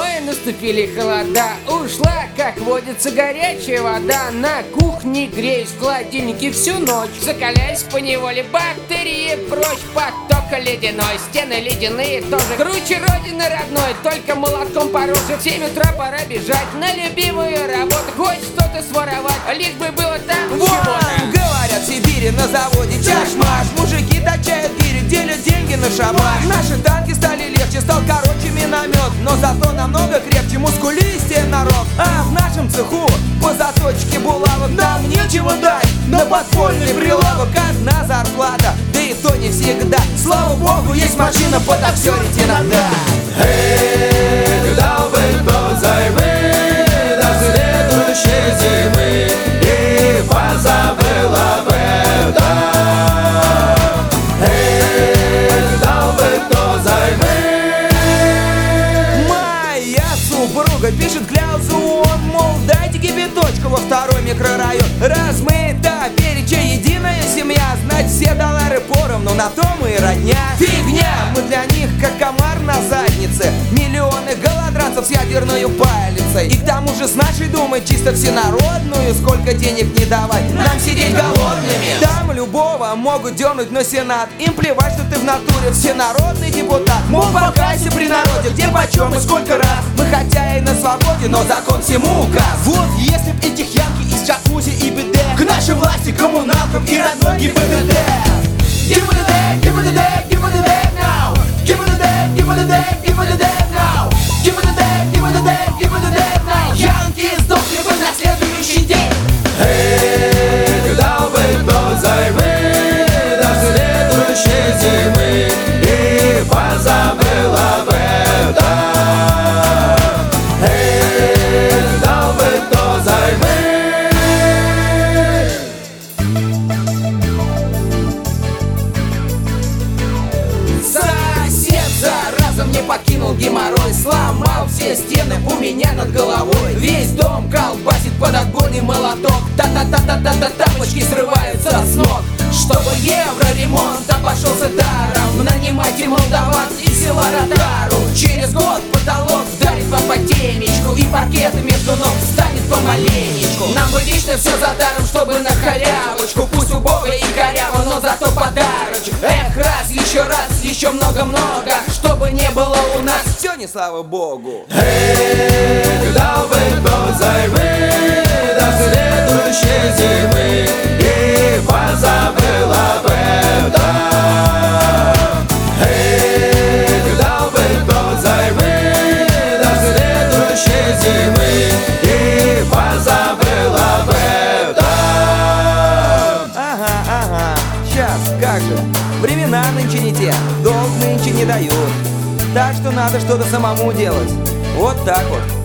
Зимой наступили холода, ушла, как водится, горячая вода. На кухне греюсь в холодильнике всю ночь, закаляюсь поневоле, бактерии прочь. Поток ледяной, стены ледяные тоже круче родины родной, только молотком пороже. В 7 утра пора бежать на любимую работу, хоть что-то своровать, лишь бы было там чего-то. Говорят, в Сибири на заводе чаш-маш, мужики точают гири, делят деньги на шабаш. Наши танки стали легче, стал короче миномет, но зато намного крепче, мускулистее народ. А в нашем цеху по заточке булавок нам нечего дать на подпольный прилавок. Одна зарплата, да и то не всегда. Слава богу, есть машина подоксерить иногда. Эх, дал бы кто займы до следующей зимы и позабыла бы этом. Эх, дал бы кто займы. Моя супруга пишет кляузу, он, мол, дайте кипяточку во второй микрорайон. Раз мы та переча единая семья, знать все доллары поровну, на то мы и родня. Фигня, мы для них как комар на заднице, миллионы голодранцев с ядерной палицей. И к тому же с нашей думой чисто всенародную, сколько денег не давать, нам сидеть голодными. Там любого могут дернуть на сенат, им плевать, что ты в натуре всенародный депутат. Мол, покайся при народе, где, почем и сколько раз. Мы хотя и на свободе, но закон всему указ. Вот если б этих янки из джакузи и БД к нашей власти, коммуналкам и родной ГИБДД. ГИБДД, ГИБДД, ГИБДД now. ГИБДД, ГИБДД, ГИБДД now. ГИБДД, ГИБДД, ГИБДД now. Янки сдохли бы на следующий день. Эх, дал бы кто займы до следующей зимы и позабыла бы этом. Эх, дал бы кто займы. Сосед зараза мне покинул геморрой, сломал все стены у меня над головой. Весь дом колбасит под отбойный молоток, та-та-та-та-та-та, тапочки срываются с ног. Чтобы евроремонт обошелся даром, нанимайте молдаван из села Ротару. Через год потолок вдарит вам по темечку, и паркет между ног встанет помаленечку. Нам бы лично все за даром, чтобы на халявочку, пусть убого и коряво, но зато подарочек. Эх, раз, еще много-много, чтобы не было у нас все не слава богу. Эх, дал бы кто займы до следующей зимы и позабыла бы этом. Эх, дал бы кто займы до следующей зимы и позабыла бы этом. Ага, сейчас, как же. Времена нынче не те, долг нынче не дают. Так что надо что-то самому делать. Вот так вот.